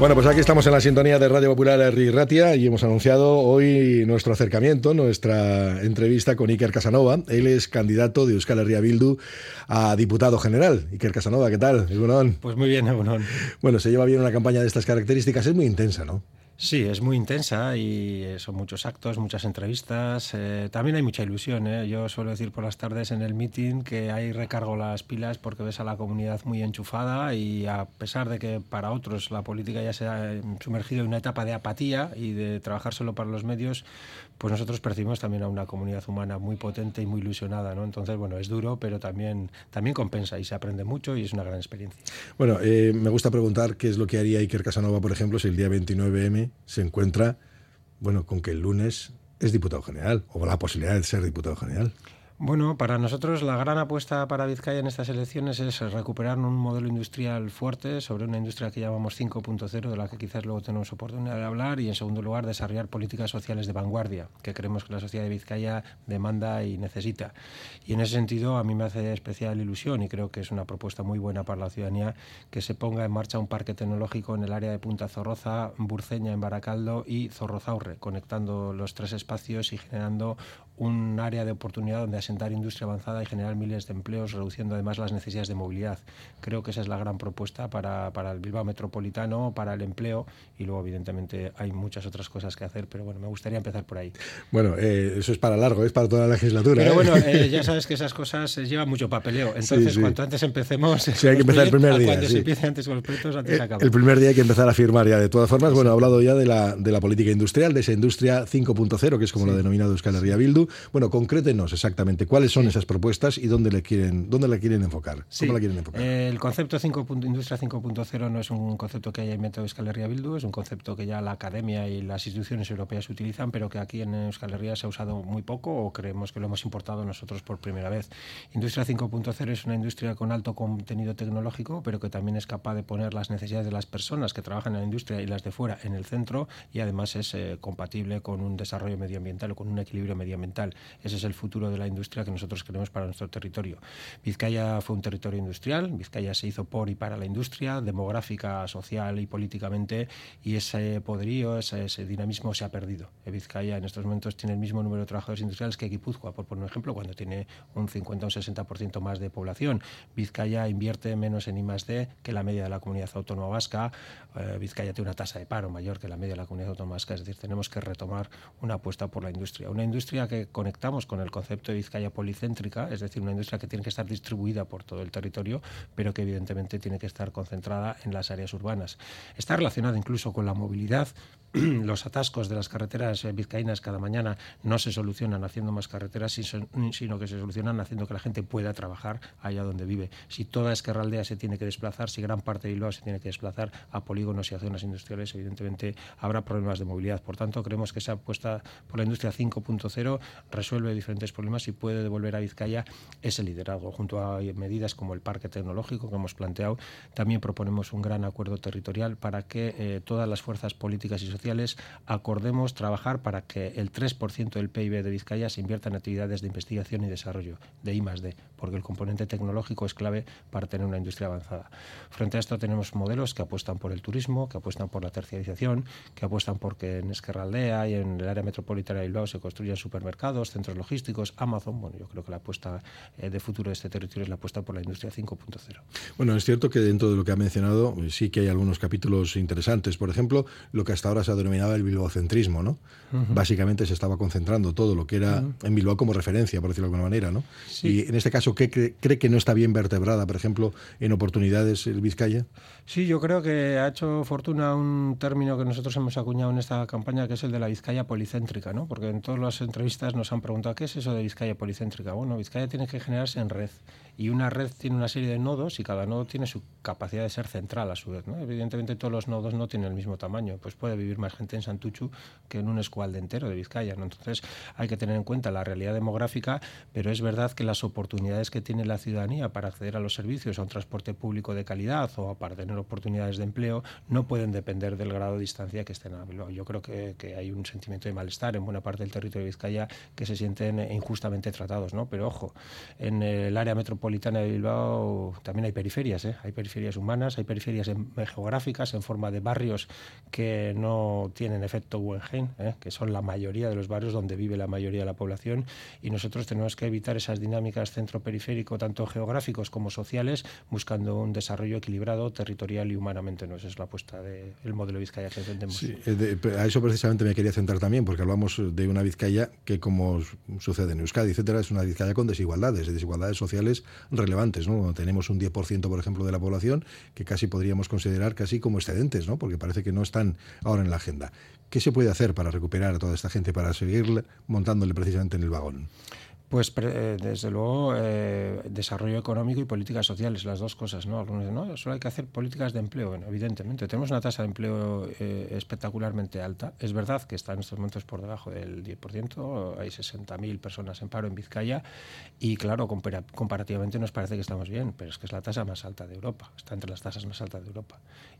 Bueno, pues aquí estamos en la sintonía de Radio Popular Herri Ratia y hemos anunciado hoy nuestro acercamiento, nuestra entrevista con Iker Casanova. Él es candidato de Euskal Herria Bildu a diputado general. Iker Casanova, ¿qué tal? Egunon. Pues muy bien, Egunon. Bueno, se lleva bien una campaña de estas características, es muy intensa, ¿no? Sí, es muy intensa y son muchos actos, muchas entrevistas. También hay mucha ilusión, ¿eh? Yo suelo decir por las tardes en el meeting que ahí recargo las pilas porque ves a la comunidad muy enchufada y a pesar de que para otros la política ya se ha sumergido en una etapa de apatía y de trabajar solo para los medios, pues nosotros percibimos también a una comunidad humana muy potente y muy ilusionada, ¿no? Entonces, bueno, es duro, pero también compensa y se aprende mucho y es una gran experiencia. Bueno, me gusta preguntar qué es lo que haría Iker Casanova, por ejemplo, si el día 29M se encuentra, bueno, con que el lunes es diputado general, o la posibilidad de ser diputado general. Bueno, para nosotros la gran apuesta para Vizcaya en estas elecciones es recuperar un modelo industrial fuerte sobre una industria que llamamos 5.0, de la que quizás luego tenemos oportunidad de hablar, y en segundo lugar desarrollar políticas sociales de vanguardia, que creemos que la sociedad de Vizcaya demanda y necesita. Y en ese sentido a mí me hace especial ilusión y creo que es una propuesta muy buena para la ciudadanía que se ponga en marcha un parque tecnológico en el área de Punta Zorroza, Burceña en Baracaldo y Zorrozaurre, conectando los tres espacios y generando un área de oportunidad donde asentar industria avanzada y generar miles de empleos, reduciendo además las necesidades de movilidad. Creo que esa es la gran propuesta para el Bilbao metropolitano, para el empleo, y luego evidentemente hay muchas otras cosas que hacer, pero bueno, me gustaría empezar por ahí. Bueno, eso es para largo, es para toda la legislatura. Pero bueno, ya sabes que esas cosas llevan mucho papeleo, entonces sí. Cuanto antes empecemos... Sí, hay que empezar el primer día. Cuando se empiece antes con los proyectos, antes se acaba. El primer día hay que empezar a firmar ya. De todas formas, bueno, he hablado ya de la política industrial, de esa industria 5.0, que es como lo ha denominado Euskal Herria Bildu. Bueno, concrétenos exactamente cuáles son esas propuestas y dónde la quieren enfocar. Sí. ¿Cómo la quieren enfocar? El concepto industria 5.0 no es un concepto que haya inventado Euskal Herria Bildu, es un concepto que ya la academia y las instituciones europeas utilizan, pero que aquí en Euskal Herria se ha usado muy poco o creemos que lo hemos importado nosotros por primera vez. Industria 5.0 es una industria con alto contenido tecnológico, pero que también es capaz de poner las necesidades de las personas que trabajan en la industria y las de fuera en el centro, y además es compatible con un desarrollo medioambiental o con un equilibrio medioambiental. Ese es el futuro de la industria que nosotros queremos para nuestro territorio. Vizcaya fue un territorio industrial, Vizcaya se hizo por y para la industria, demográfica, social y políticamente, y ese poderío, ese dinamismo se ha perdido. Vizcaya en estos momentos tiene el mismo número de trabajadores industriales que Guipúzcoa, por poner un ejemplo, cuando tiene un 50 o un 60% más de población. Vizcaya invierte menos en I+D que la media de la comunidad autónoma vasca. Vizcaya tiene una tasa de paro mayor que la media de la comunidad autónoma vasca, es decir, tenemos que retomar una apuesta por la industria. Una industria que conectamos con el concepto de Vizcaya policéntrica, es decir, una industria que tiene que estar distribuida por todo el territorio, pero que evidentemente tiene que estar concentrada en las áreas urbanas. Está relacionada incluso con la movilidad. Los atascos de las carreteras vizcaínas cada mañana no se solucionan haciendo más carreteras, sino que se solucionan haciendo que la gente pueda trabajar allá donde vive. Si toda Ezkerraldea se tiene que desplazar, si gran parte de Bilbao se tiene que desplazar a polígonos y a zonas industriales, evidentemente habrá problemas de movilidad. Por tanto, creemos que esa apuesta por la industria 5.0 resuelve diferentes problemas y puede devolver a Vizcaya ese liderazgo. Junto a medidas como el parque tecnológico que hemos planteado, también proponemos un gran acuerdo territorial para que todas las fuerzas políticas y sociales acordemos trabajar para que el 3% del PIB de Vizcaya se invierta en actividades de investigación y desarrollo, de I+D, porque el componente tecnológico es clave para tener una industria avanzada. Frente a esto tenemos modelos que apuestan por el turismo, que apuestan por la terciarización, que apuestan por que en Ezkerraldea y en el área metropolitana de Bilbao se construyan supermercados, centros logísticos, Amazon. Bueno, yo creo que la apuesta de futuro de este territorio es la apuesta por la industria 5.0. Bueno, es cierto que dentro de lo que ha mencionado sí que hay algunos capítulos interesantes. Por ejemplo, lo que hasta ahora se ha denominado el bilbaocentrismo, ¿no? Básicamente se estaba concentrando todo lo que era en Bilbao como referencia, por decirlo de alguna manera, ¿no? Sí. Y en este caso, ¿qué cree que no está bien vertebrada, por ejemplo, en oportunidades el Vizcaya? Sí, yo creo que ha hecho fortuna un término que nosotros hemos acuñado en esta campaña, que es el de la Vizcaya policéntrica, ¿no? Porque en todas las entrevistas nos han preguntado ¿qué es eso de Vizcaya policéntrica? Bueno, Vizcaya tiene que generarse en red, y una red tiene una serie de nodos y cada nodo tiene su capacidad de ser central a su vez, ¿no? Evidentemente todos los nodos no tienen el mismo tamaño, pues puede vivir más gente en Santuchu que en un escualde entero de Vizcaya, ¿no? Entonces hay que tener en cuenta la realidad demográfica, pero es verdad que las oportunidades que tiene la ciudadanía para acceder a los servicios, a un transporte público de calidad o para tener oportunidades de empleo no pueden depender del grado de distancia que estén a Bilbao. Yo creo que hay un sentimiento de malestar en buena parte del territorio de Vizcaya, que se sienten injustamente tratados, ¿no? Pero ojo, en el área metropolitana metropolitana de Bilbao también hay periferias, hay periferias humanas, hay periferias geográficas en forma de barrios que no tienen efecto Guggenheim, que son la mayoría de los barrios donde vive la mayoría de la población, y nosotros tenemos que evitar esas dinámicas centro-periférico, tanto geográficos como sociales, buscando un desarrollo equilibrado territorial y humanamente. ¿No? Esa es la apuesta del modelo Vizcaya que defendemos. Sí, a eso precisamente me quería centrar también, porque hablamos de una Vizcaya que, como sucede en Euskadi, etcétera, es una Vizcaya con desigualdades sociales relevantes, ¿no? Tenemos un 10%, por ejemplo, de la población que casi podríamos considerar casi como excedentes, ¿no? Porque parece que no están ahora en la agenda. ¿Qué se puede hacer para recuperar a toda esta gente, para seguir montándole precisamente en el vagón? Pues desde luego desarrollo económico y políticas sociales, las dos cosas, ¿no? Algunos dicen, no, solo hay que hacer políticas de empleo. Bueno, evidentemente, tenemos una tasa de empleo espectacularmente alta. Es verdad que está en estos momentos por debajo del 10%, hay 60.000 personas en paro en Vizcaya y claro, comparativamente nos parece que estamos bien, pero es que es la tasa más alta de Europa, está entre las tasas más altas de Europa.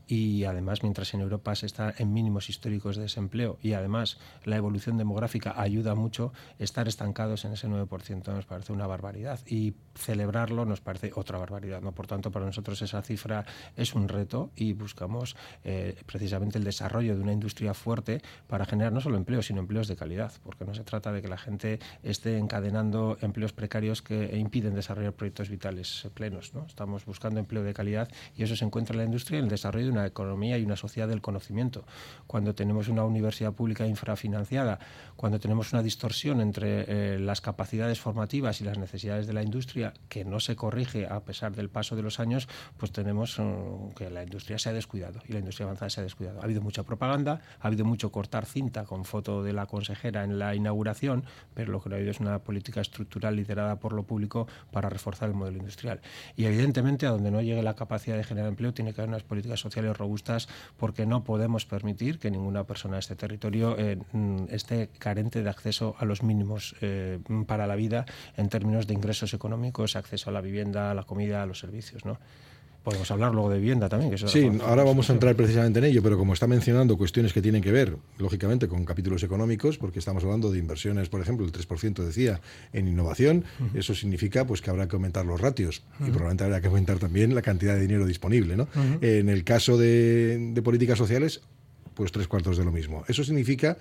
Y además, mientras en Europa se está en mínimos históricos de desempleo y además la evolución demográfica ayuda mucho, estar estancados en ese 9% nos parece una barbaridad y celebrarlo nos parece otra barbaridad, ¿no? Por tanto, para nosotros esa cifra es un reto y buscamos precisamente el desarrollo de una industria fuerte para generar no solo empleos, sino empleos de calidad, porque no se trata de que la gente esté encadenando empleos precarios que impiden desarrollar proyectos vitales plenos, ¿no? Estamos buscando empleo de calidad y eso se encuentra en la industria, en el desarrollo de una economía y una sociedad del conocimiento. Cuando tenemos una universidad pública infrafinanciada, cuando tenemos una distorsión entre las capacidades formativas y las necesidades de la industria que no se corrige a pesar del paso de los años, pues tenemos que la industria se ha descuidado y la industria avanzada se ha descuidado. Ha habido mucha propaganda, ha habido mucho cortar cinta con foto de la consejera en la inauguración, pero lo que no ha habido es una política estructural liderada por lo público para reforzar el modelo industrial. Y evidentemente a donde no llegue la capacidad de generar empleo tiene que haber unas políticas sociales robustas porque no podemos permitir que ninguna persona de este territorio esté carente de acceso a los mínimos para la vida en términos de ingresos económicos, acceso a la vivienda, a la comida, a los servicios, ¿no? Podemos hablar luego de vivienda también. Que eso sí, ahora vamos a entrar precisamente en ello, pero como está mencionando cuestiones que tienen que ver, lógicamente, con capítulos económicos, porque estamos hablando de inversiones, por ejemplo, el 3% decía, en innovación, eso significa pues que habrá que aumentar los ratios y probablemente habrá que aumentar también la cantidad de dinero disponible, ¿no? En el caso de políticas sociales, pues 3/4 de lo mismo. Eso significa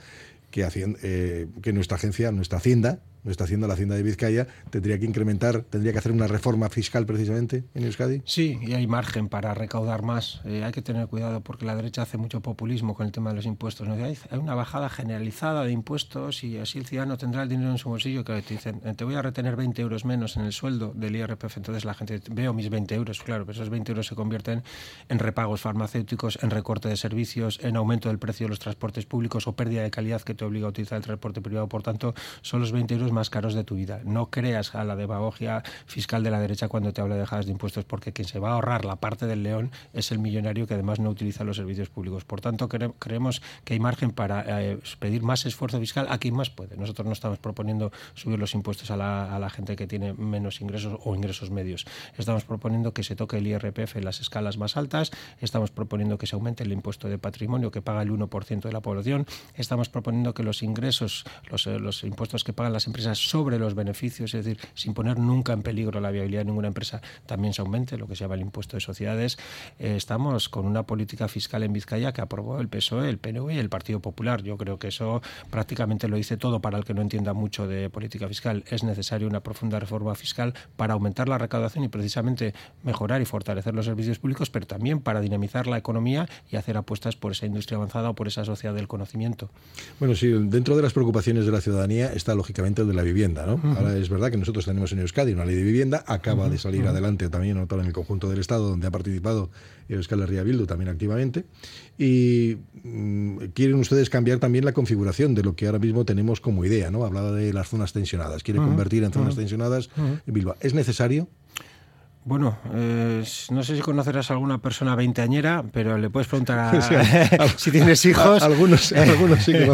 que nuestra agencia, nuestra Hacienda, la Hacienda de Vizcaya, tendría que hacer una reforma fiscal precisamente en Euskadi. Sí, y hay margen para recaudar más. Hay que tener cuidado porque la derecha hace mucho populismo con el tema de los impuestos, ¿no? Hay una bajada generalizada de impuestos y así el ciudadano tendrá el dinero en su bolsillo, que te dicen, te voy a retener 20 euros menos en el sueldo del IRPF. Entonces la gente, veo mis 20 euros, claro, pero esos 20 euros se convierten en repagos farmacéuticos, en recorte de servicios, en aumento del precio de los transportes públicos o pérdida de calidad que te obliga a utilizar el transporte privado. Por tanto, son los 20 euros más caros de tu vida. No creas a la demagogia fiscal de la derecha cuando te habla de bajadas de impuestos, porque quien se va a ahorrar la parte del león es el millonario que además no utiliza los servicios públicos. Por tanto, creemos que hay margen para pedir más esfuerzo fiscal a quien más puede. Nosotros no estamos proponiendo subir los impuestos a la gente que tiene menos ingresos o ingresos medios. Estamos proponiendo que se toque el IRPF en las escalas más altas, estamos proponiendo que se aumente el impuesto de patrimonio que paga el 1% de la población, estamos proponiendo que los ingresos, los impuestos que pagan las empresas sobre los beneficios, es decir, sin poner nunca en peligro la viabilidad de ninguna empresa, también se aumente lo que se llama el impuesto de sociedades. Estamos con una política fiscal en Vizcaya que aprobó el PSOE, el PNV y el Partido Popular. Yo creo que eso prácticamente lo dice todo para el que no entienda mucho de política fiscal. Es necesaria una profunda reforma fiscal para aumentar la recaudación y precisamente mejorar y fortalecer los servicios públicos, pero también para dinamizar la economía y hacer apuestas por esa industria avanzada o por esa sociedad del conocimiento. Bueno, sí, dentro de las preocupaciones de la ciudadanía está lógicamente el de la vivienda, ¿no? Ahora es verdad que nosotros tenemos en Euskadi una ley de vivienda, acaba de salir adelante también en el conjunto del Estado, donde ha participado Euskal Herria Bildu también activamente, y quieren ustedes cambiar también la configuración de lo que ahora mismo tenemos como idea, ¿no? Hablaba de las zonas tensionadas, quiere convertir en zonas tensionadas en Bilbao. ¿Es necesario? Bueno, no sé si conocerás a alguna persona veinteañera, pero le puedes preguntar si tienes hijos. Algunos sí conozco.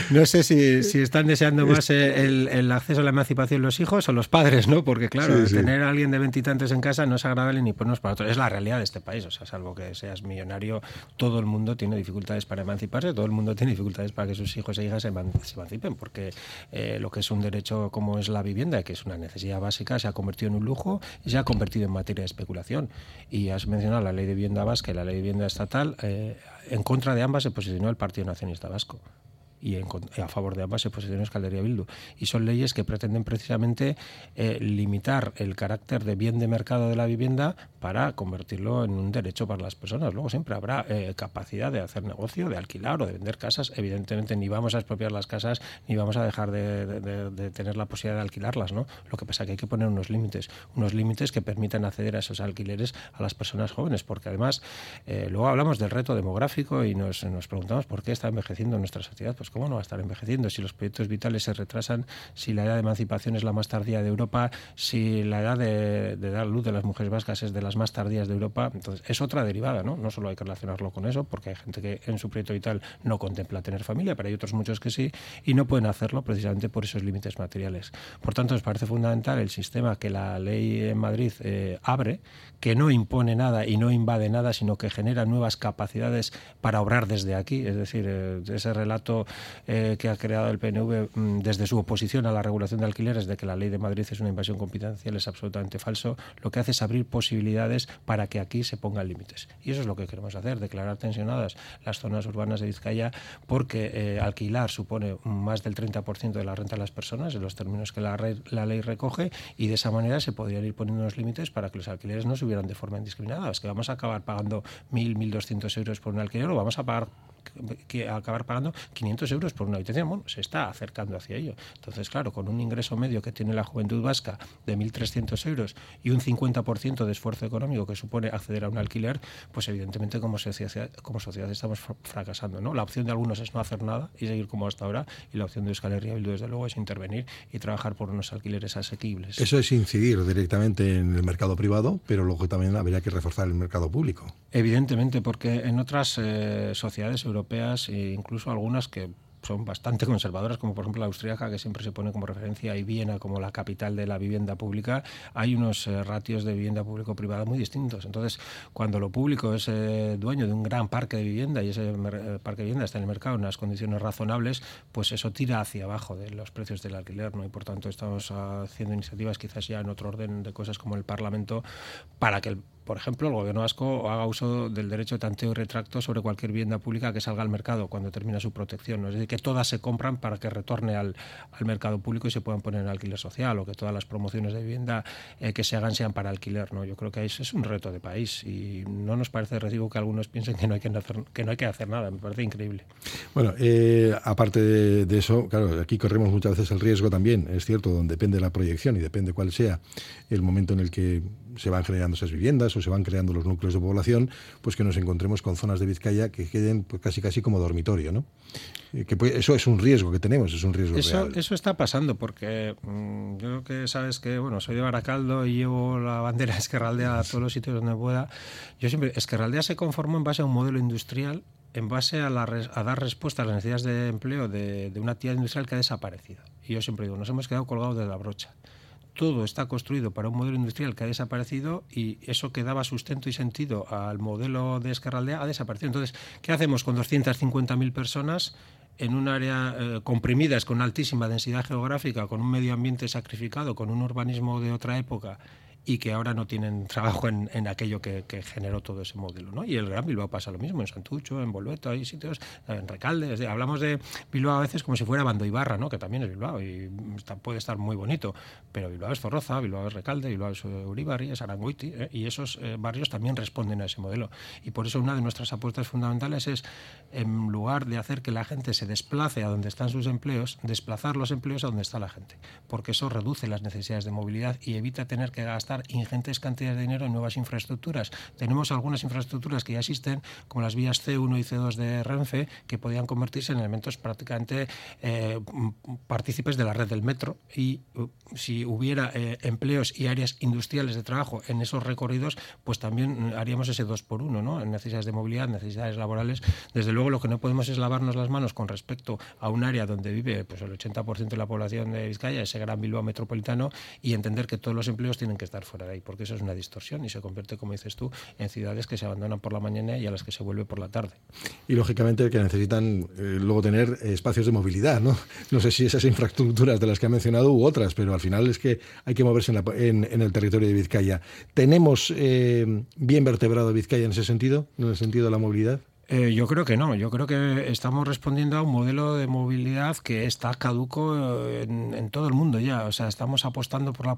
No sé si están deseando más el acceso a la emancipación los hijos o los padres, ¿no? Porque claro, tener a alguien de 20 y tantos en casa no es agradable ni por unos para otros. Es la realidad de este país, o sea, salvo que seas millonario, todo el mundo tiene dificultades para emanciparse, todo el mundo tiene dificultades para que sus hijos e hijas se emancipen, porque lo que es un derecho como es la vivienda, que es una necesidad básica, se ha convertido en un lujo y se ha convertido en materia de especulación. Y has mencionado la ley de vivienda vasca y la ley de vivienda estatal. En contra de ambas se posicionó el Partido Nacionalista Vasco y a favor de ambas se posicionó Euskal Herria Bildu. Y son leyes que pretenden precisamente limitar el carácter de bien de mercado de la vivienda para convertirlo en un derecho para las personas. Luego siempre habrá capacidad de hacer negocio, de alquilar o de vender casas. Evidentemente ni vamos a expropiar las casas ni vamos a dejar de tener la posibilidad de alquilarlas, ¿no? Lo que pasa es que hay que poner unos límites que permitan acceder a esos alquileres a las personas jóvenes, porque además luego hablamos del reto demográfico y nos preguntamos por qué está envejeciendo nuestra sociedad. Pues ¿cómo no va a estar envejeciendo? Si los proyectos vitales se retrasan, si la edad de emancipación es la más tardía de Europa, si la edad de dar luz de las mujeres vascas es de las más tardías de Europa, entonces es otra derivada, ¿no? No solo hay que relacionarlo con eso, porque hay gente que en su proyecto vital no contempla tener familia, pero hay otros muchos que sí, y no pueden hacerlo precisamente por esos límites materiales. Por tanto, nos parece fundamental el sistema que la ley en Madrid abre, que no impone nada y no invade nada, sino que genera nuevas capacidades para obrar desde aquí, es decir, ese relato que ha creado el PNV desde su oposición a la regulación de alquileres de que la ley de Madrid es una invasión competencial es absolutamente falso. Lo que hace es abrir posibilidades para que aquí se pongan límites. Y eso es lo que queremos hacer, declarar tensionadas las zonas urbanas de Vizcaya, porque alquilar supone más del 30% de la renta de las personas, en los términos que la ley recoge, y de esa manera se podrían ir poniendo unos límites para que los alquileres no subieran de forma indiscriminada. Es que vamos a acabar pagando 1.200 euros por un alquiler o vamos a acabar pagando 500 euros por una habitación. Bueno, se está acercando hacia ello. Entonces, claro, con un ingreso medio que tiene la juventud vasca de 1.300 euros y un 50% de esfuerzo económico que supone acceder a un alquiler, pues evidentemente como sociedad estamos fracasando, ¿no? La opción de algunos es no hacer nada y seguir como hasta ahora, y la opción de Euskal Herria Bildu, desde luego, es intervenir y trabajar por unos alquileres asequibles. Eso es incidir directamente en el mercado privado, pero luego también habría que reforzar el mercado público. Evidentemente, porque en otras sociedades europeas, e incluso algunas que son bastante conservadoras, como por ejemplo la austríaca, que siempre se pone como referencia, y Viena como la capital de la vivienda pública, hay unos ratios de vivienda público-privada muy distintos. Entonces, cuando lo público es dueño de un gran parque de vivienda y ese parque de vivienda está en el mercado en unas condiciones razonables, pues eso tira hacia abajo de los precios del alquiler, ¿no? Y por tanto estamos haciendo iniciativas quizás ya en otro orden de cosas como el Parlamento, para que por ejemplo, el gobierno vasco haga uso del derecho de tanteo y retracto sobre cualquier vivienda pública que salga al mercado cuando termina su protección, ¿no? Es decir, que todas se compran para que retorne al mercado público y se puedan poner en alquiler social, o que todas las promociones de vivienda que se hagan sean para alquiler, ¿no? Yo creo que eso es un reto de país y no nos parece de recibo que algunos piensen que no hay que hacer nada. Me parece increíble. Bueno, aparte de eso, claro, aquí corremos muchas veces el riesgo también, es cierto, donde depende de la proyección y depende cuál sea el momento en el que se van generando esas viviendas o se van creando los núcleos de población, pues que nos encontremos con zonas de Vizcaya que queden pues casi como dormitorio, ¿no? Eso es un riesgo que tenemos, es un riesgo real. Eso está pasando porque yo creo que sabes que, bueno, soy de Baracaldo y llevo la bandera Ezkerraldea a todos los sitios donde pueda. Yo siempre, Ezkerraldea se conformó en base a un modelo industrial, en base a dar respuesta a las necesidades de empleo de una actividad industrial que ha desaparecido. Y yo siempre digo, nos hemos quedado colgados de la brocha. Todo está construido para un modelo industrial que ha desaparecido, y eso que daba sustento y sentido al modelo de Ezkerraldea ha desaparecido. Entonces, ¿qué hacemos con 250.000 personas en un área comprimidas, con altísima densidad geográfica, con un medio ambiente sacrificado, con un urbanismo de otra época, y que ahora no tienen trabajo en aquello que generó todo ese modelo, ¿no? Y el Gran Bilbao pasa lo mismo, en Santucho, en Bolueto, hay sitios, en Recalde. Hablamos de Bilbao a veces como si fuera Abandoibarra, ¿no? Que también es Bilbao y puede estar muy bonito, pero Bilbao es Zorroza, Bilbao es Recalde, Bilbao es Uribarri, es Arangoiti, y esos barrios también responden a ese modelo. Y por eso una de nuestras apuestas fundamentales es, en lugar de hacer que la gente se desplace a donde están sus empleos, desplazar los empleos a donde está la gente, porque eso reduce las necesidades de movilidad y evita tener que gastar gastar ingentes cantidades de dinero en nuevas infraestructuras. Tenemos algunas infraestructuras que ya existen, como las vías C1 y C2 de Renfe, que podían convertirse en elementos prácticamente partícipes de la red del metro, y si hubiera empleos y áreas industriales de trabajo en esos recorridos, pues también haríamos ese 2x1, ¿no? En necesidades de movilidad, necesidades laborales. Desde luego lo que no podemos es lavarnos las manos con respecto a un área donde vive pues el 80% de la población de Vizcaya, ese gran Bilbao metropolitano, y entender que todos los empleos tienen que estar fuera de ahí, porque eso es una distorsión y se convierte, como dices tú, en ciudades que se abandonan por la mañana y a las que se vuelve por la tarde. Y lógicamente que necesitan luego tener espacios de movilidad, ¿no? No sé si esas infraestructuras de las que ha mencionado u otras, pero al final es que hay que moverse en el territorio de Vizcaya. ¿Tenemos bien vertebrado Vizcaya en ese sentido, en el sentido de la movilidad? Yo creo que no. Yo creo que estamos respondiendo a un modelo de movilidad que está caduco en todo el mundo ya. O sea, estamos apostando por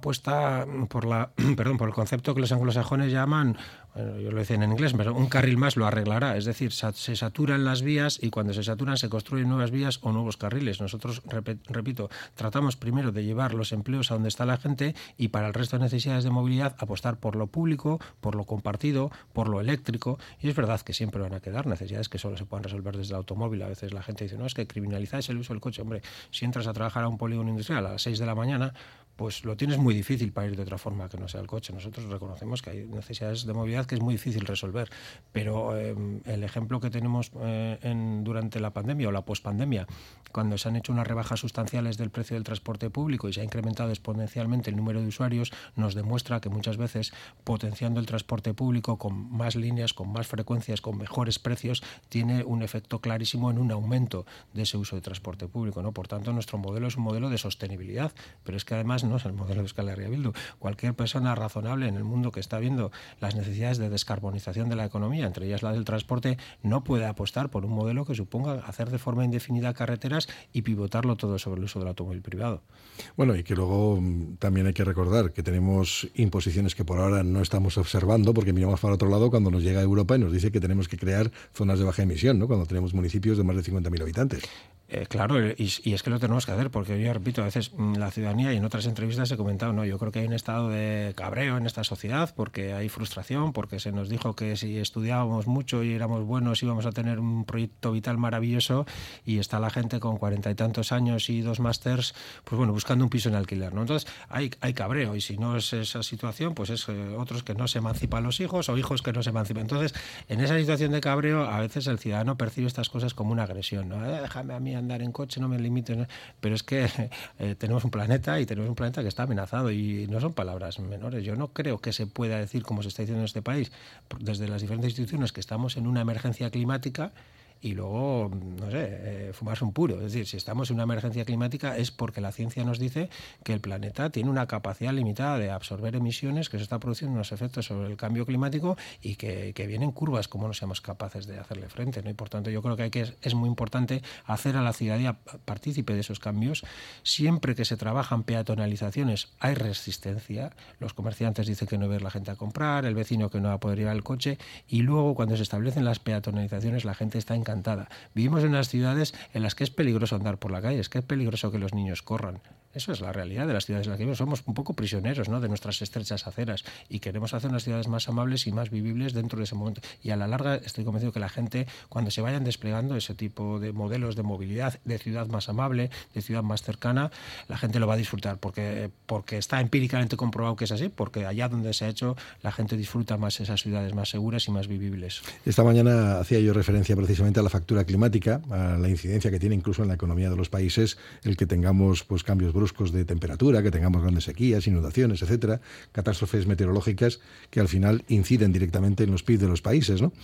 por el concepto que los anglosajones llaman, yo lo decía en inglés, pero un carril más lo arreglará. Es decir, se saturan las vías y cuando se saturan se construyen nuevas vías o nuevos carriles. Nosotros, repito, tratamos primero de llevar los empleos a donde está la gente y para el resto de necesidades de movilidad apostar por lo público, por lo compartido, por lo eléctrico. Y es verdad que siempre van a quedar necesidades que solo se puedan resolver desde el automóvil. A veces la gente dice, no, es que criminalizáis el uso del coche. Hombre, si entras a trabajar a un polígono industrial a las 6 de la mañana, pues lo tienes muy difícil para ir de otra forma que no sea el coche. Nosotros reconocemos que hay necesidades de movilidad que es muy difícil resolver, pero el ejemplo que tenemos durante la pandemia o la pospandemia, cuando se han hecho unas rebajas sustanciales del precio del transporte público y se ha incrementado exponencialmente el número de usuarios, nos demuestra que muchas veces potenciando el transporte público con más líneas, con más frecuencias, con mejores precios, tiene un efecto clarísimo en un aumento de ese uso de transporte público, ¿no? Por tanto, nuestro modelo es un modelo de sostenibilidad, pero es que además no es el modelo de Euskal Herria Bildu. Cualquier persona razonable en el mundo que está viendo las necesidades de descarbonización de la economía, entre ellas la del transporte, no puede apostar por un modelo que suponga hacer de forma indefinida carreteras y pivotarlo todo sobre el uso del automóvil privado. Bueno, y que luego también hay que recordar que tenemos imposiciones que por ahora no estamos observando, porque miramos para otro lado cuando nos llega a Europa y nos dice que tenemos que crear zonas de baja emisión, ¿no? Cuando tenemos municipios de más de 50.000 habitantes. Claro, y es que lo tenemos que hacer, porque yo repito, a veces la ciudadanía, y en otras entrevistas he comentado, no, yo creo que hay un estado de cabreo en esta sociedad, porque hay frustración, porque se nos dijo que si estudiábamos mucho y éramos buenos íbamos a tener un proyecto vital maravilloso, y está la gente con 40 y tantos años y 2 másters, pues bueno, buscando un piso en alquiler, ¿no? Entonces hay cabreo, y si no es esa situación, pues es otros que no se emancipan los hijos o hijos que no se emancipan. Entonces, en esa situación de cabreo, a veces el ciudadano percibe estas cosas como una agresión, ¿no? Déjame a mí andar en coche, no me limites, ¿no? Pero es que tenemos un planeta y tenemos un planeta que está amenazado y no son palabras menores. Yo no creo que se pueda decir, como se está diciendo en este país, desde las diferentes instituciones, que estamos en una emergencia climática y luego, no sé, fumarse un puro. Es decir, si estamos en una emergencia climática es porque la ciencia nos dice que el planeta tiene una capacidad limitada de absorber emisiones, que se está produciendo unos efectos sobre el cambio climático y que vienen curvas como no seamos capaces de hacerle frente, ¿no? Y por tanto yo creo que es muy importante hacer a la ciudadanía partícipe de esos cambios. Siempre que se trabajan peatonalizaciones hay resistencia. Los comerciantes dicen que no va a ir la gente a comprar, el vecino que no va a poder ir al coche, y luego cuando se establecen las peatonalizaciones la gente está encantada. Vivimos en unas ciudades en las que es peligroso andar por la calle, es que es peligroso que los niños corran. Eso es la realidad de las ciudades en las que vivimos. Somos un poco prisioneros, ¿no?, de nuestras estrechas aceras, y queremos hacer unas ciudades más amables y más vivibles dentro de ese momento. Y a la larga estoy convencido que la gente, cuando se vayan desplegando ese tipo de modelos de movilidad, de ciudad más amable, de ciudad más cercana, la gente lo va a disfrutar, porque está empíricamente comprobado que es así, porque allá donde se ha hecho, la gente disfruta más esas ciudades más seguras y más vivibles. Esta mañana hacía yo referencia precisamente a la factura climática, a la incidencia que tiene incluso en la economía de los países el que tengamos pues cambios bruscos de temperatura, que tengamos grandes sequías, inundaciones, etcétera, catástrofes meteorológicas que al final inciden directamente en los PIB de los países, ¿no?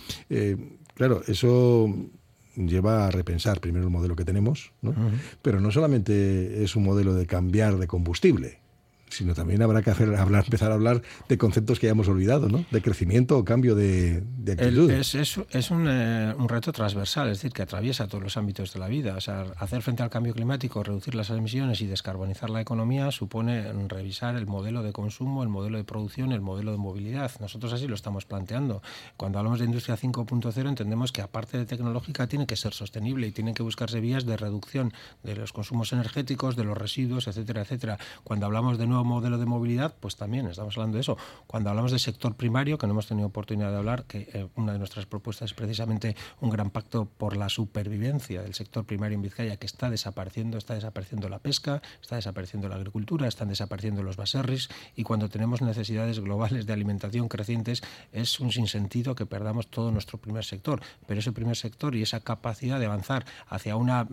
Claro, eso lleva a repensar primero el modelo que tenemos, ¿no? Uh-huh. Pero no solamente es un modelo de cambiar de combustible, sino también habrá que empezar a hablar de conceptos que ya hemos olvidado, ¿no? De crecimiento o cambio de actitud. Es un reto transversal, es decir, que atraviesa todos los ámbitos de la vida. O sea, hacer frente al cambio climático, reducir las emisiones y descarbonizar la economía supone revisar el modelo de consumo, el modelo de producción, el modelo de movilidad. Nosotros así lo estamos planteando. Cuando hablamos de industria 5.0 entendemos que aparte de tecnológica tiene que ser sostenible y tienen que buscarse vías de reducción de los consumos energéticos, de los residuos, etcétera, etcétera. Cuando hablamos de nuevo nuevo modelo de movilidad, pues también estamos hablando de eso. Cuando hablamos del sector primario, que no hemos tenido oportunidad de hablar, que una de nuestras propuestas es precisamente un gran pacto por la supervivencia del sector primario en Vizcaya, que está desapareciendo la pesca, está desapareciendo la agricultura, están desapareciendo los baserris, y cuando tenemos necesidades globales de alimentación crecientes, es un sinsentido que perdamos todo nuestro primer sector. Pero ese primer sector y esa capacidad de avanzar hacia una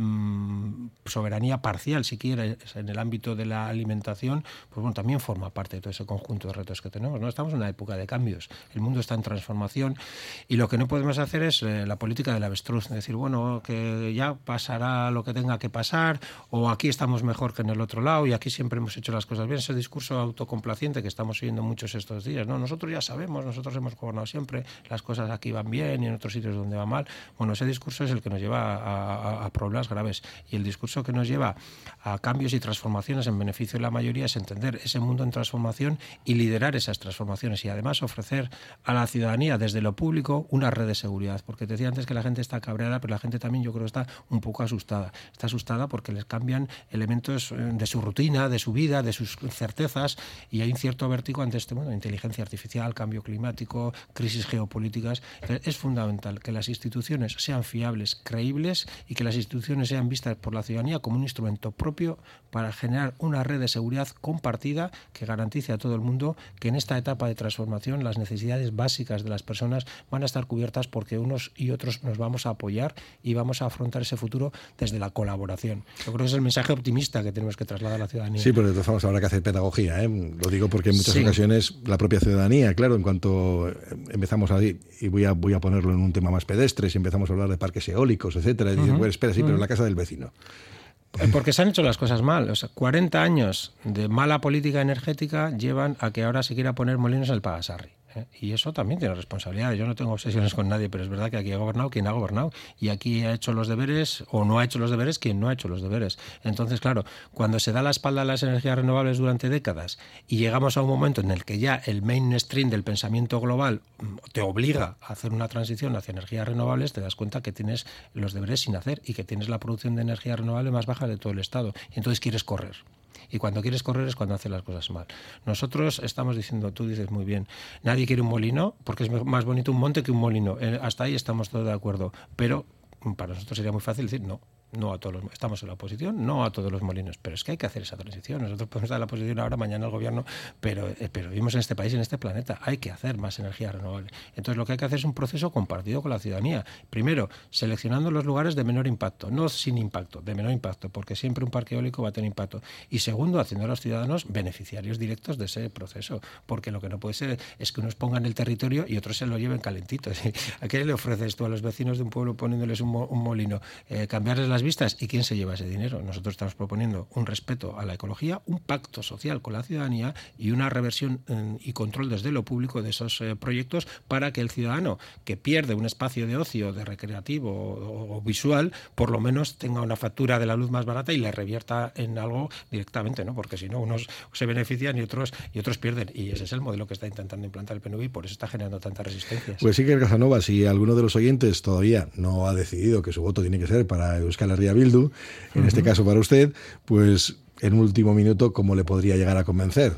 soberanía parcial, si quieres, en el ámbito de la alimentación, pues bueno, también forma parte de todo ese conjunto de retos que tenemos, ¿no? Estamos en una época de cambios, el mundo está en transformación, y lo que no podemos hacer es la política del avestruz, decir, bueno, que ya pasará lo que tenga que pasar, o aquí estamos mejor que en el otro lado, y aquí siempre hemos hecho las cosas bien. Ese discurso autocomplaciente que estamos oyendo muchos estos días, ¿no? Nosotros ya sabemos, nosotros hemos gobernado siempre, las cosas aquí van bien y en otros sitios donde va mal. Bueno, ese discurso es el que nos lleva a problemas graves, y el discurso que nos lleva a cambios y transformaciones en beneficio de la mayoría es entender ese mundo en transformación y liderar esas transformaciones, y además ofrecer a la ciudadanía desde lo público una red de seguridad, porque te decía antes que la gente está cabreada, pero la gente también, yo creo, está un poco asustada. Está asustada porque les cambian elementos de su rutina, de su vida, de sus certezas, y hay un cierto vértigo ante este mundo, inteligencia artificial, cambio climático, crisis geopolíticas. Es fundamental que las instituciones sean fiables, creíbles, y que las instituciones sean vistas por la ciudadanía como un instrumento propio para generar una red de seguridad compartida que garantice a todo el mundo que en esta etapa de transformación las necesidades básicas de las personas van a estar cubiertas, porque unos y otros nos vamos a apoyar y vamos a afrontar ese futuro desde la colaboración. Yo creo que es el mensaje optimista que tenemos que trasladar a la ciudadanía. Sí, pero de todas formas habrá que hacer pedagogía, ¿eh? Lo digo porque en muchas ocasiones la propia ciudadanía, claro, en cuanto empezamos a ir, y voy a ponerlo en un tema más pedestre, si empezamos a hablar de parques eólicos, etcétera, y dicen, bueno, espera, sí, pero en la casa del vecino. Porque se han hecho las cosas mal. O sea, 40 años de mala política energética llevan a que ahora se quiera poner molinos en el Pagasarri. Y eso también tiene responsabilidad. Yo no tengo obsesiones con nadie, pero es verdad que aquí ha gobernado quien ha gobernado, y aquí ha hecho los deberes o no ha hecho los deberes quien no ha hecho los deberes. Entonces, claro, cuando se da la espalda a las energías renovables durante décadas y llegamos a un momento en el que ya el mainstream del pensamiento global te obliga a hacer una transición hacia energías renovables, te das cuenta que tienes los deberes sin hacer y que tienes la producción de energía renovable más baja de todo el Estado, y entonces quieres correr. Y cuando quieres correr es cuando haces las cosas mal. Nosotros estamos diciendo, tú dices muy bien, nadie quiere un molino porque es más bonito un monte que un molino. Hasta ahí estamos todos de acuerdo. Pero para nosotros sería muy fácil decir no a todos los, estamos en la oposición, no a todos los molinos, pero es que hay que hacer esa transición. Nosotros podemos estar en la oposición ahora, mañana el gobierno, pero vivimos en este país, en este planeta, hay que hacer más energía renovable. Entonces lo que hay que hacer es un proceso compartido con la ciudadanía. Primero, seleccionando los lugares de menor impacto, no sin impacto, de menor impacto, porque siempre un parque eólico va a tener impacto. Y segundo, haciendo a los ciudadanos beneficiarios directos de ese proceso, porque lo que no puede ser es que unos pongan el territorio y otros se lo lleven calentito. ¿A qué le ofreces tú a los vecinos de un pueblo poniéndoles un molino? Cambiarles las vistas, ¿y quién se lleva ese dinero? Nosotros estamos proponiendo un respeto a la ecología, un pacto social con la ciudadanía y una reversión y control desde lo público de esos proyectos, para que el ciudadano que pierde un espacio de ocio, de recreativo o visual, por lo menos tenga una factura de la luz más barata y le revierta en algo directamente, ¿no? Porque si no, unos se benefician y otros pierden, y ese es el modelo que está intentando implantar el PNV, y por eso está generando tantas resistencias. Pues sí, que Casanova, si alguno de los oyentes todavía no ha decidido que su voto tiene que ser para Euskal Herria Bildu, en este caso para usted, pues en un último minuto, ¿cómo le podría llegar a convencer?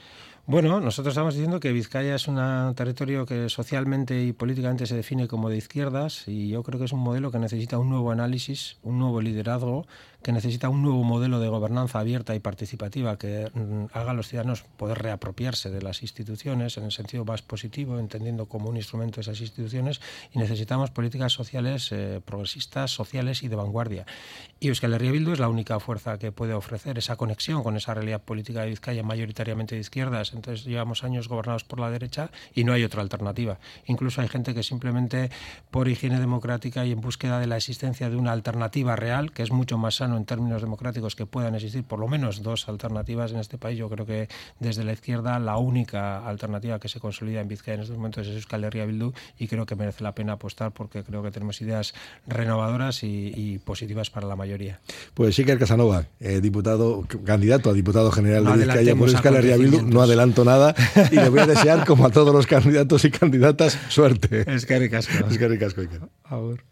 Bueno, nosotros estamos diciendo que Vizcaya es un territorio que socialmente y políticamente se define como de izquierdas, y yo creo que es un modelo que necesita un nuevo análisis, un nuevo liderazgo, que necesita un nuevo modelo de gobernanza abierta y participativa que haga a los ciudadanos poder reapropiarse de las instituciones en el sentido más positivo, entendiendo como un instrumento esas instituciones, y necesitamos políticas sociales progresistas, sociales y de vanguardia. Y Euskal Herria Bildu es la única fuerza que puede ofrecer esa conexión con esa realidad política de Vizcaya mayoritariamente de izquierdas. Entonces llevamos años gobernados por la derecha y no hay otra alternativa. Incluso hay gente que simplemente por higiene democrática y en búsqueda de la existencia de una alternativa real, que es mucho más sano en términos democráticos que puedan existir por lo menos dos alternativas en este país. Yo creo que desde la izquierda la única alternativa que se consolida en Vizcaya en estos momentos es Euskal Herria Bildu, y creo que merece la pena apostar porque creo que tenemos ideas renovadoras y positivas para la mayoría. Pues Iker Casanova, candidato a diputado general de Vizcaya por Euskal Herria Bildu, no adelanto nada y le voy a desear, como a todos los candidatos y candidatas, suerte. Eskerrik asko. Eskerrik asko, Iker. Agur.